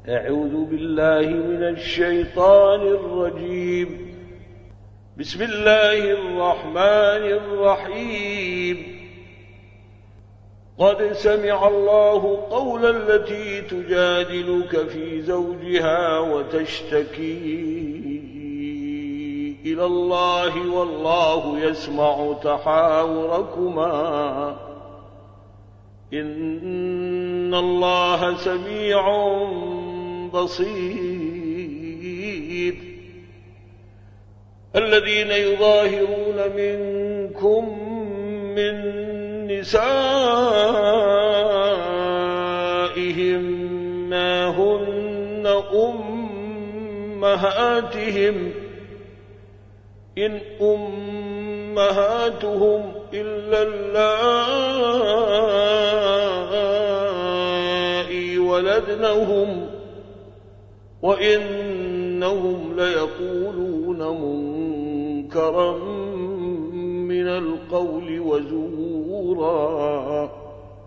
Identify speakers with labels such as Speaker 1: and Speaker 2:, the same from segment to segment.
Speaker 1: أعوذ بالله من الشيطان الرجيم. بسم الله الرحمن الرحيم. قد سمع الله قول التي تجادلك في زوجها وتشتكي إلى الله والله يسمع تحاوركما إن الله سميع بصير. الذين يظاهرون منكم من نسائهم ما هن أمهاتهم إن أمهاتهم إلا اللائي ولدنهم وإنهم ليقولون منكرا من القول وزورا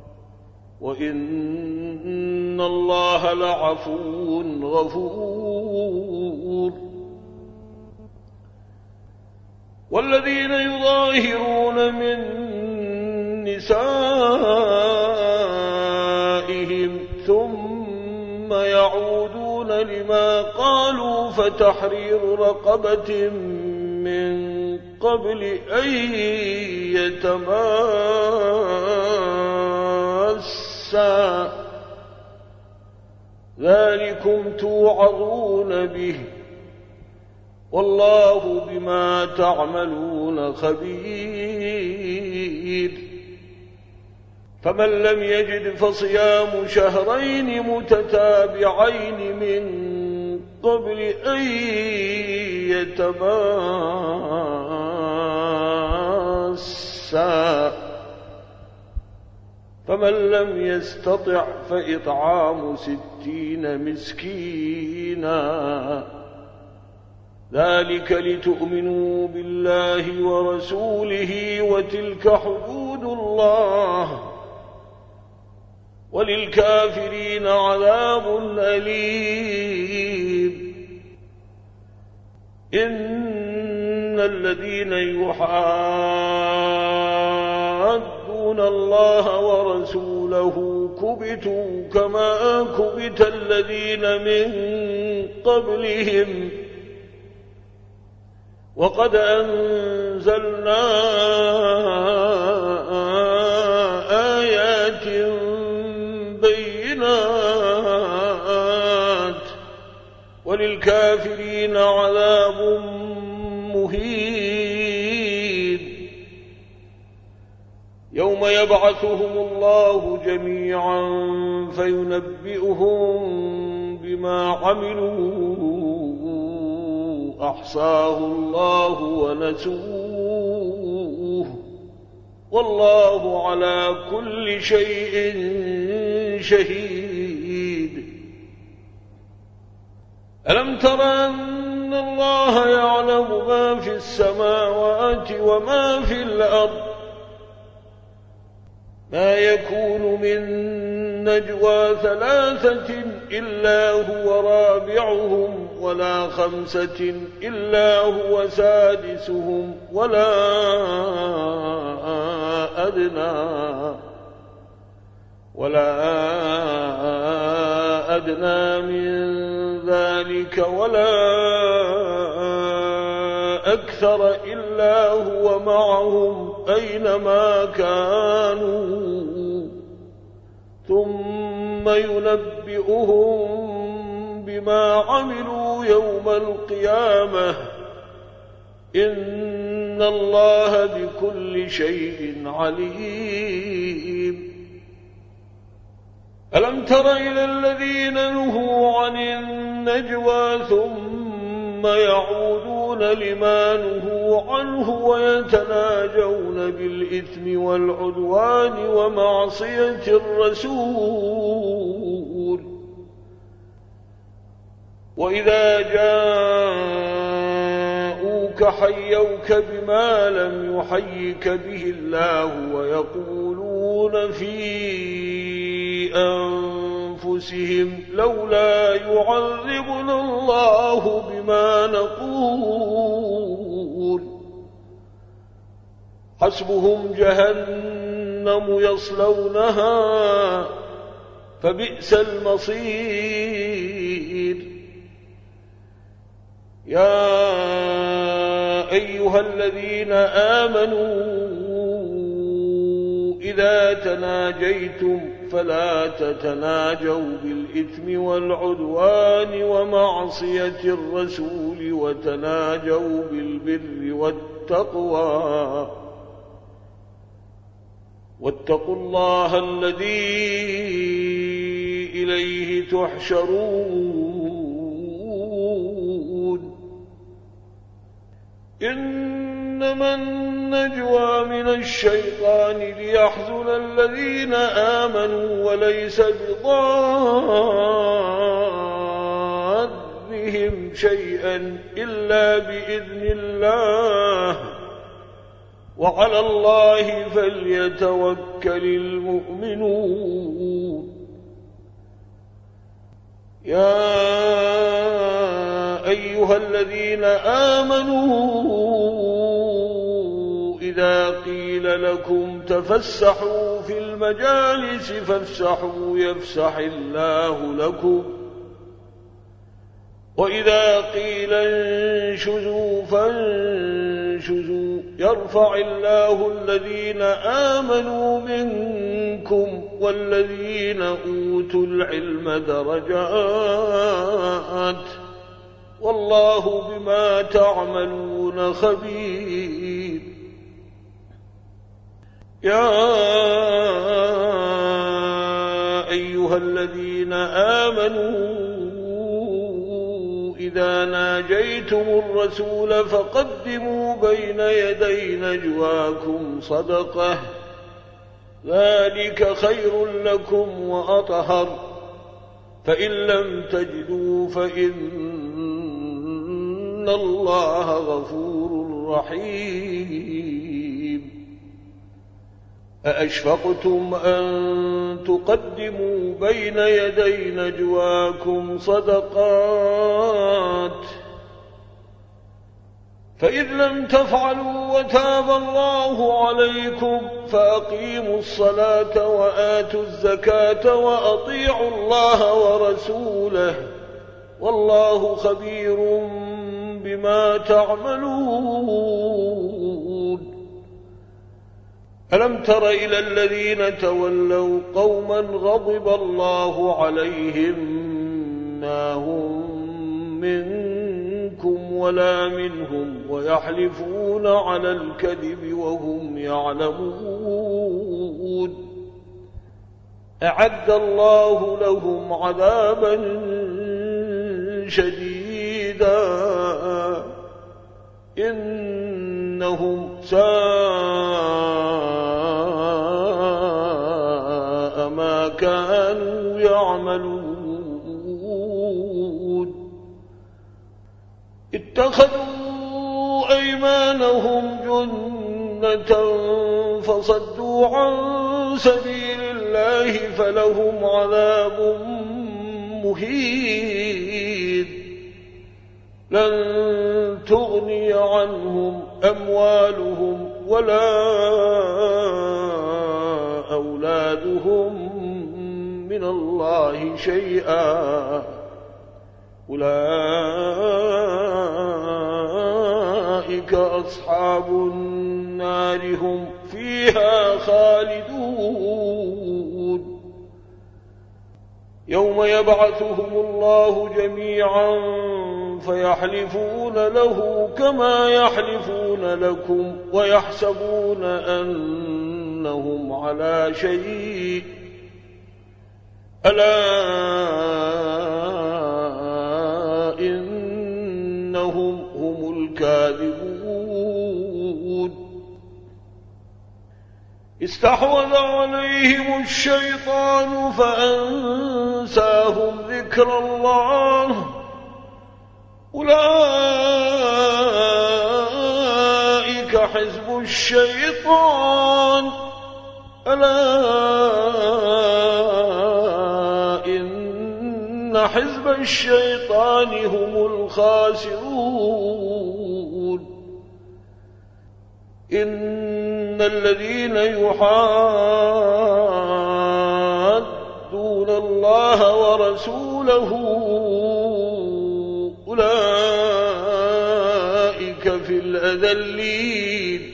Speaker 1: وإن الله لعفو غفور. والذين يظاهرون من نسائهم ثم يعودون لما قالوا فتحرير رقبة من قبل أن يتماسا ذلكم توعظون به والله بما تعملون خبير. فمن لم يجد فصيام شهرين متتابعين من قبل أن يتماسا فمن لم يستطع فإطعام 60 مسكينا ذلك لتؤمنوا بالله ورسوله وتلك حدود الله وللكافرين عذاب أليم. إن الذين يحادون الله ورسوله كبتوا كما كبت الذين من قبلهم وقد أنزلنا آيات بينات وللكافرين عذاب مهين. يوم يبعثهم الله جميعا فينبئهم بما عملوا أحصاه الله ونسوه والله على كل شيء شهيد. ألم تر أن الله يعلم ما في السماوات وما في الأرض ما يكون من نجوى 3 إلا هو رابعهم ولا 5 إلا هو سادسهم ولا أدنى من ذلك ولا أكثر إلا هو معهم أينما كانوا ثم ينبئهم بما عملوا يوم القيامة إن الله بكل شيء عليم. ألم تر إلى الذين نهوا عن النجوى ثم يعودون لما نهوا عنه ويتناجون بالإثم والعدوان ومعصية الرسول وإذا جاءوك حيوك بما لم يحيك به الله ويقولون في أنفسهم لولا يعذبنا الله بما نقول حسبهم جهنم يصلونها فبئس المصير يا أيها الذين آمنوا إذا تناجيتم فلا تتناجوا بالإثم والعدوان ومعصية الرسول وتناجوا بالبر والتقوى واتقوا الله الذي إليه تحشرون إنما النجوى من الشيطان ليحزن الذين آمنوا وليس بضارهم شيئا إلا بإذن الله وعلى الله فليتوكل المؤمنون يا أيها الذين آمنوا إذا قيل لكم تفسحوا في المجالس فافسحوا يفسح الله لكم وإذا قيل انشزوا فانشزوا يرفع الله الذين آمنوا منكم والذين أوتوا العلم درجات والله بما تعملون خبير يا أيها الذين آمنوا إذا ناجيتم الرسول فقدموا بين يدي نجواكم صدقة ذلك خير لكم وأطهر فإن لم تجدوا فإن الله غفور رحيم أأشفقتم أن تقدموا بين يدي نجواكم صدقات فإذ لم تفعلوا وتاب الله عليكم فأقيموا الصلاة وآتوا الزكاة وأطيعوا الله ورسوله والله خبير بما تعملون ألم تر إلى الذين تولوا قوما غضب الله عليهم ما هم منكم ولا منهم ويحلفون على الكذب وهم يعلمون أعد الله لهم عذابا شديدا إنهم ساء ما كانوا يعملون اتخذوا أيمانهم جنة فصدوا عن سبيل الله فلهم عذاب مهين لن تغني عنهم أموالهم ولا أولادهم من الله شيئا أولئك أصحاب النار هم فيها خالدون يوم يبعثهم الله جميعا فيحلفون له كما يحلفون لكم ويحسبون أنهم على شيء ألا إنهم هم الكاذبون استحوذ عليهم الشيطان فأنساهم ذكر الله أولئك حزب الشيطان ألا إن حزب الشيطان هم الخاسرون. إن الذين يحادون الله ورسوله أولئك في الأذلين.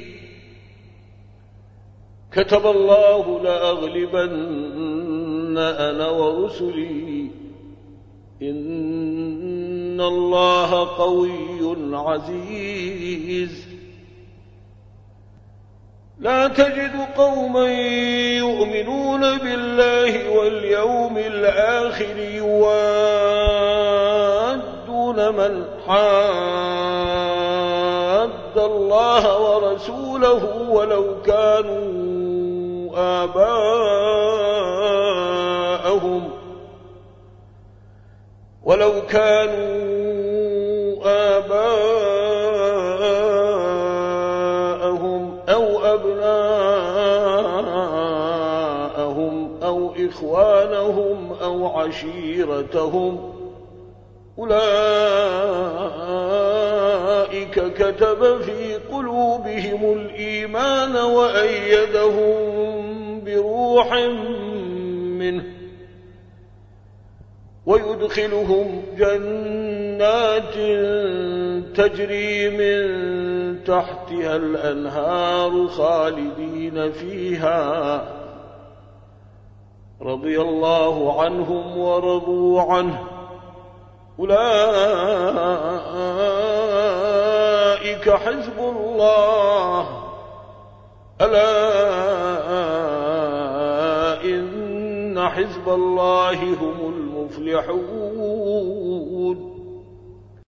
Speaker 1: كتب الله لأغلبن أنا ورسلي إن الله قوي عزيز. لا تجد قوما يؤمنون بالله واليوم الآخر يوادون من حاد الله ورسوله ولو كانوا آباءهم أو أبناءهم أو إخوانهم أو عشيرتهم أولئك كتب في قلوبهم الإيمان وأيدهم بروح منه ويدخلهم جنات تجري من تحتها الأنهار خالدين فيها رضي الله عنهم ورضوا عنه أولئك حزب الله ألا إن حزب الله هم المفلحون.